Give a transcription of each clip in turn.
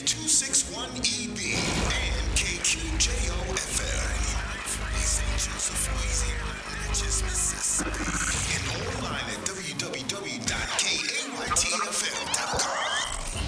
261EB and KQJO FM. Stations of Louisiana, Natchez, Mississippi. And online at www.kaytfm.com.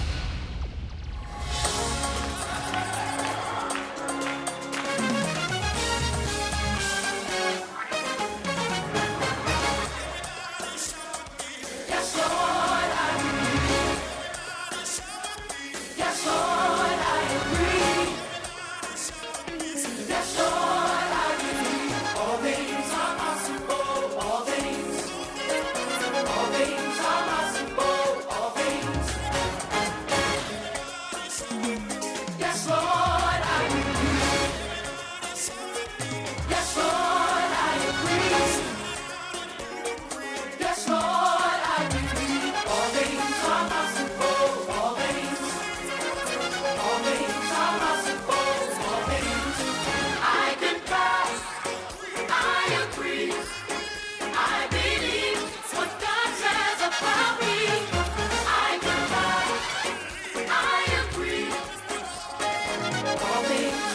All things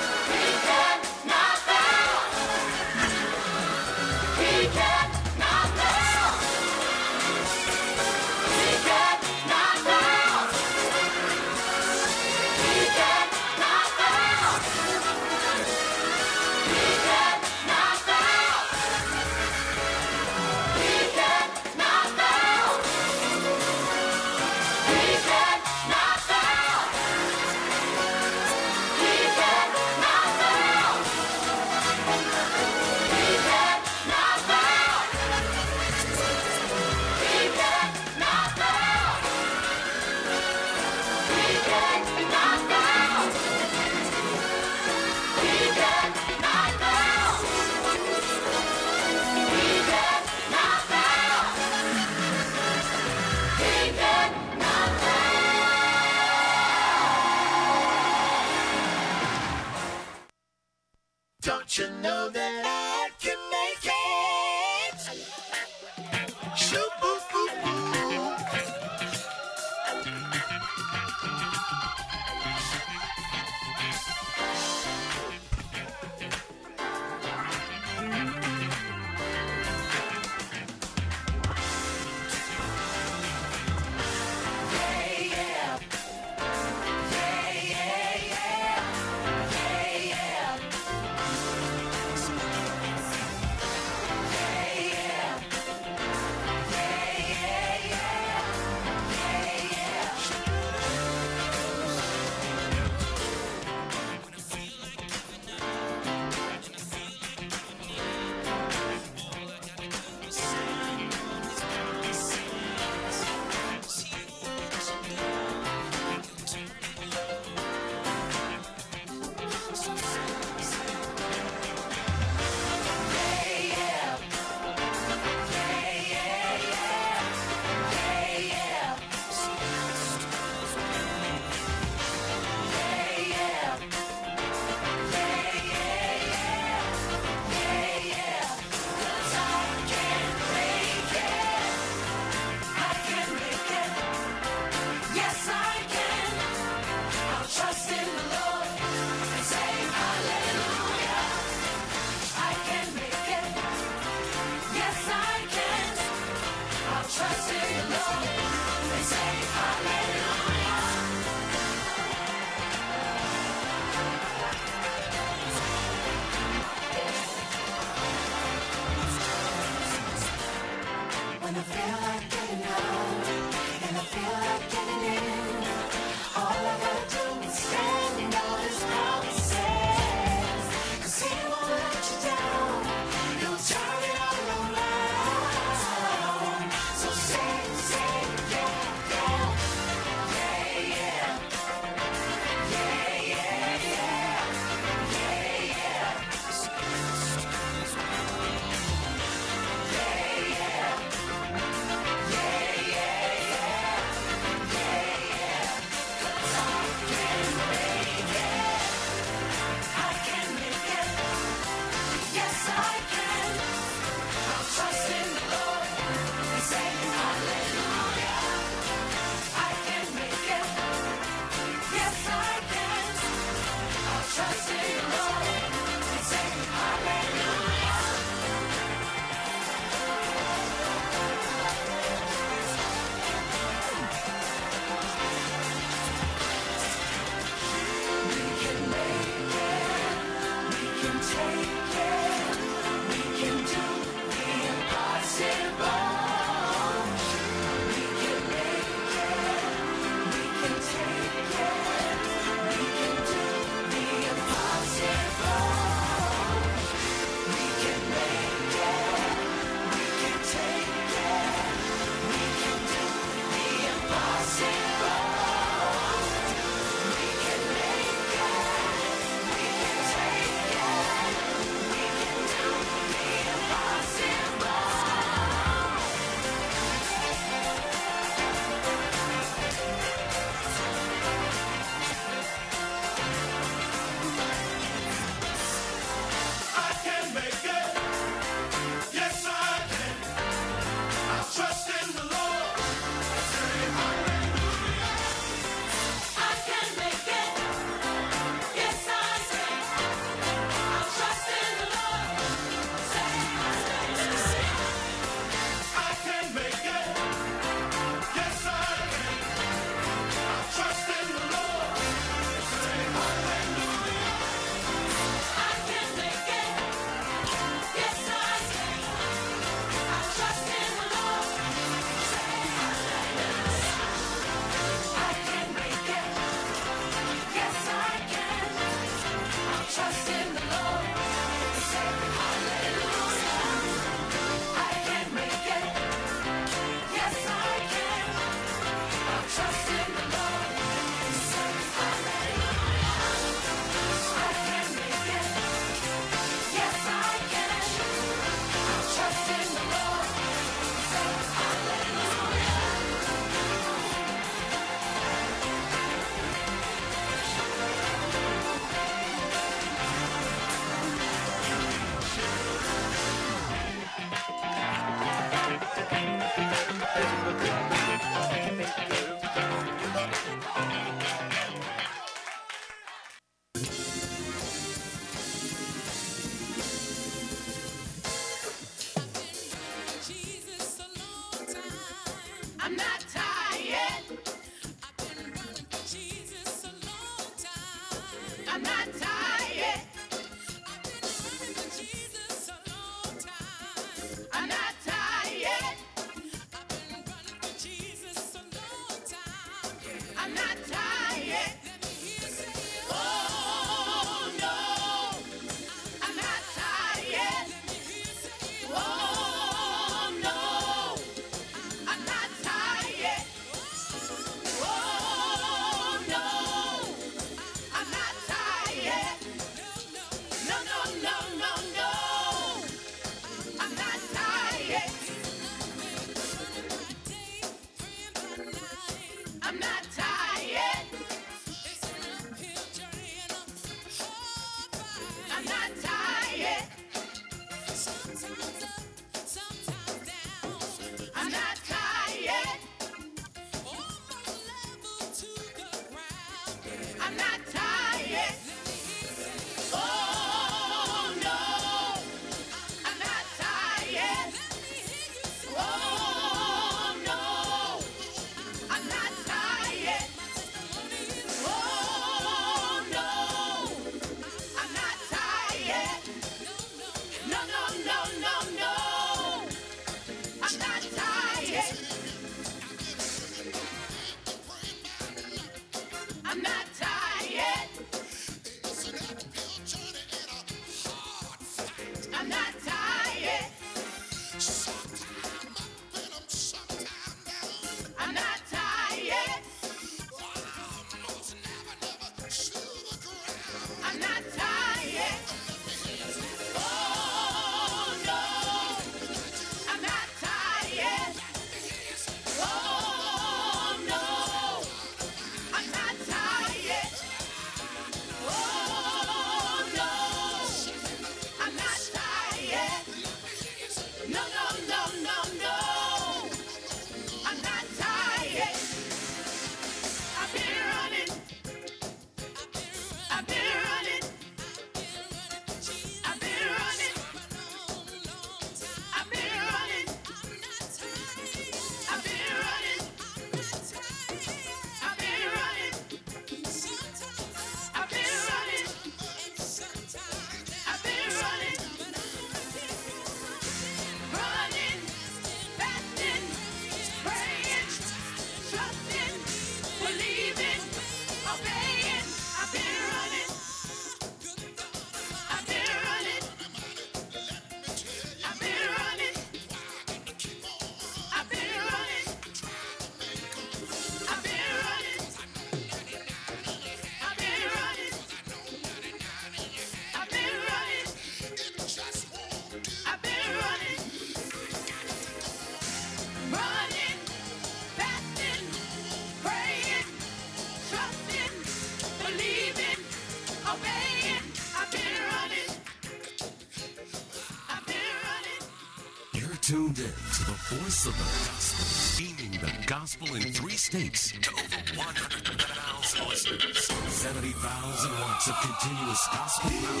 tuned in to the voice of the gospel, beaming the gospel in 3 states to over 100,000 listeners. 70,000 watts of continuous gospel power.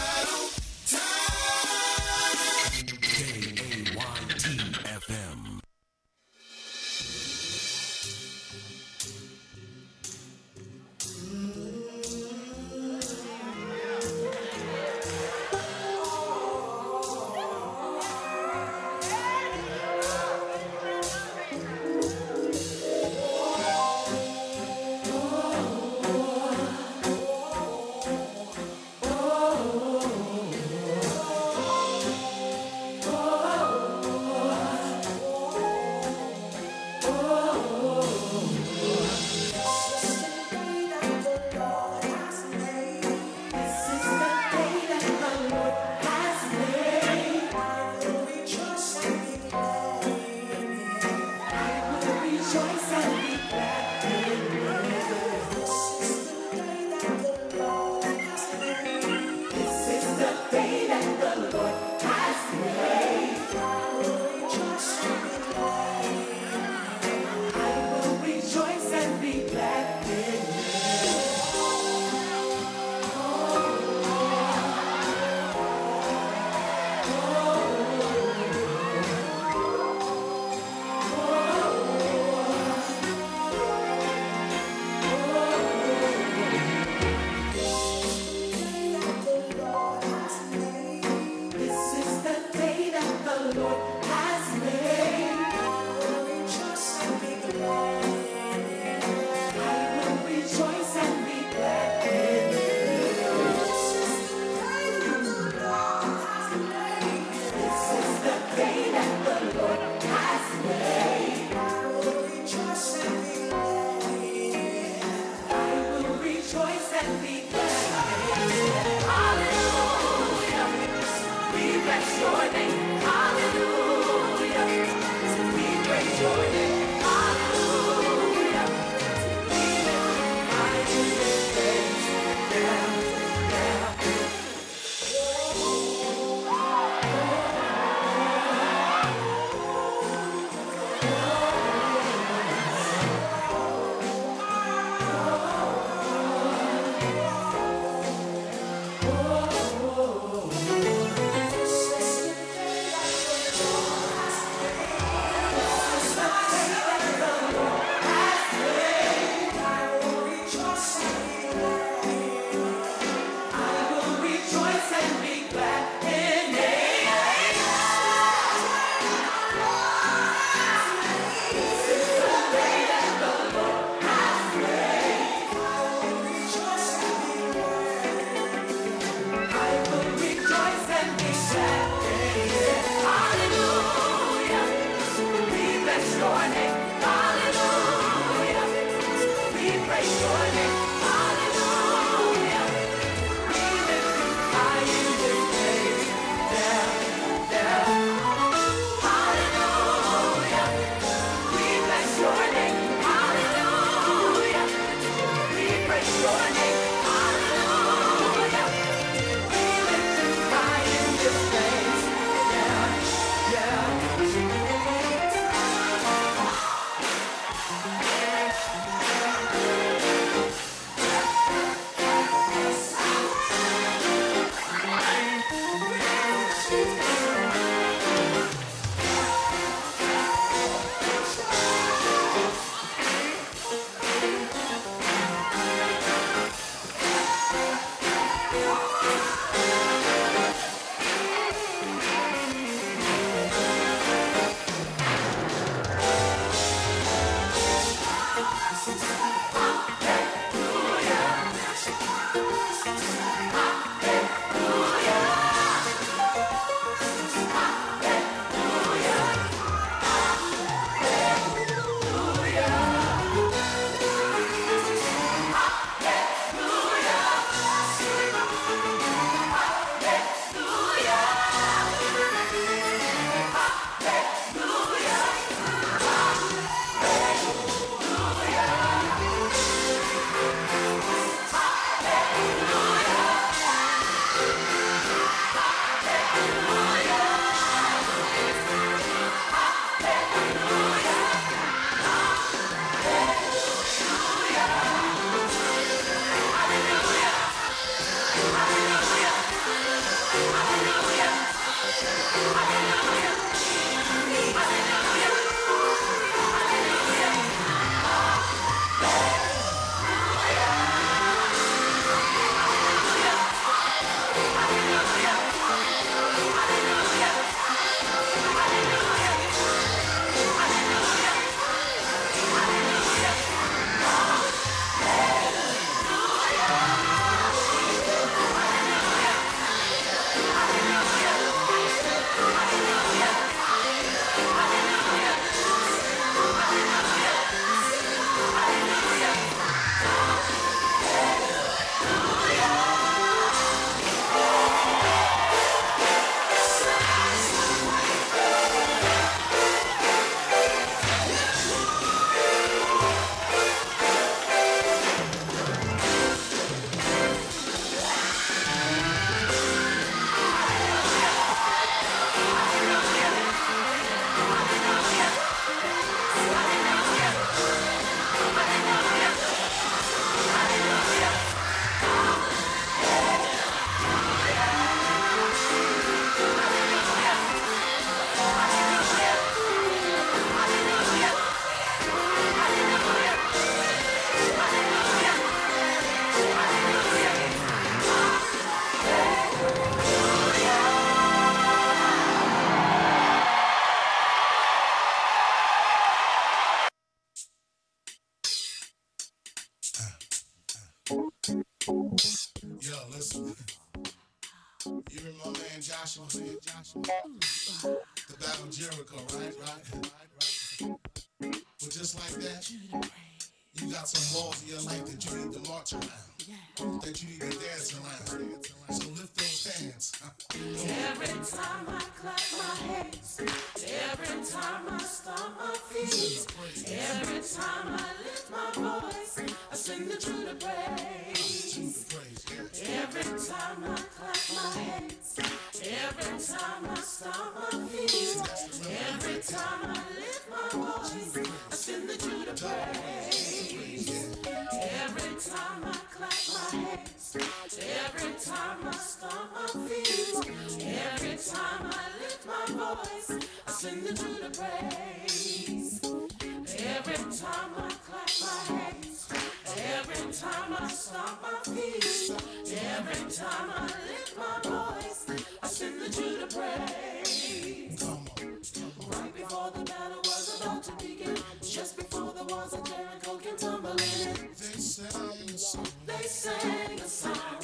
KAYT-FM. Yo, listen. You remember my man Joshua? The Battle of Jericho, right? Well, just like that, you got some walls in your life that you need to march around, that you need to dance around. So lift those hands. Every time I clap my hands, every time I stomp my feet, every time I lift my voice, I sing the Judah praise. Every time I clap my hands, every time I stomp my feet, every time I lift my voice, I sing the Judah praise. Every time I clap my hands, every time I stomp my feet, every time I lift my voice, I sing the Judah praise. Every time I clap my hands, every time I stomp my feet, every time I lift my voice, I sing the Judah praise. Right before the battle was about to begin, just before the walls of Jericho came tumbling in, they sang a song.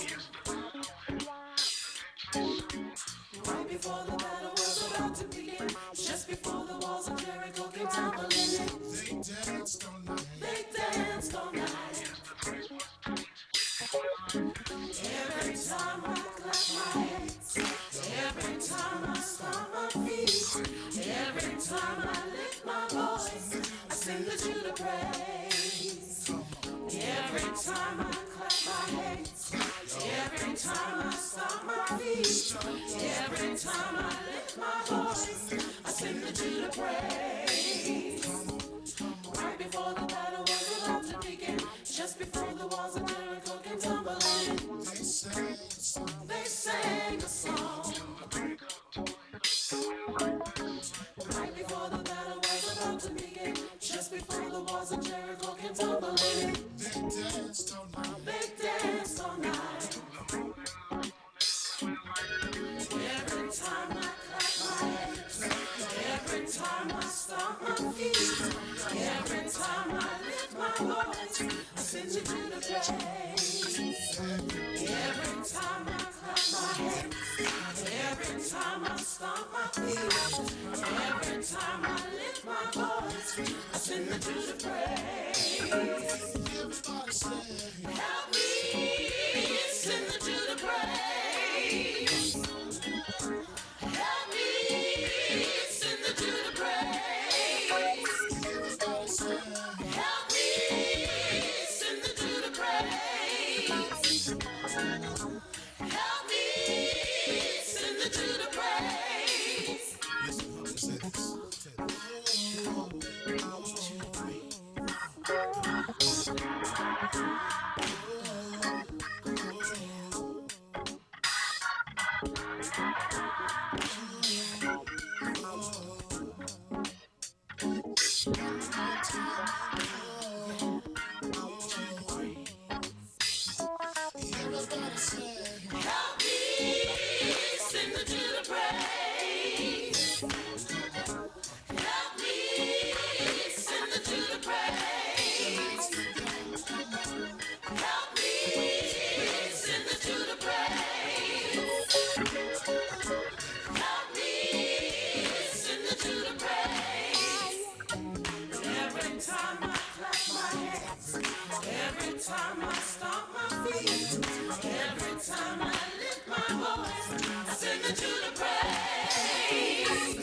Right before the battle was about to begin, just before the walls of Jericho came tumbling in, they danced all night. Every time I clap my hands, every time I stomp my feet, every time I lift my voice, I sing the Judah praise. Every time I clap my hands, every time I stomp my feet, every time I lift my voice, I sing the Judah praise. Right before the battle was about to begin, just before the walls of Jericho came tumbling, they sang a song. Right before the battle was about to begin, just before the walls of Jericho came tumbling, they danced all night. Every time I clap my hands, every time I stomp my feet, every time I lift my voice, I sing the Judah praise. Every time I clap my hands, every time I stomp my feet, every time I lift my voice, I sing the Judah praise. Everybody say, help me sing the Judah praise. Help me sing the Judah praise. Everybody say, help me sing the Judah praise. Help me sing the Judah praise. Listen, help me say this. Everybody say, help me sing the Judah praise. Help me sing the Judah praise. Help me sing the Judah praise. Help me sing the Judah praise. Every time I clap my hands, every time I stomp my feet, every time I lift my voice, I sing the Judah praise.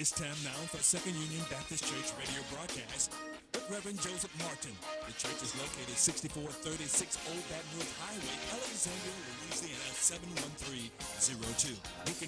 It's time now for Second Union Baptist Church radio broadcast with Reverend Joseph Martin. The church is located 6436 Old Baton Rouge Highway, Alexandria, Louisiana 71302. You can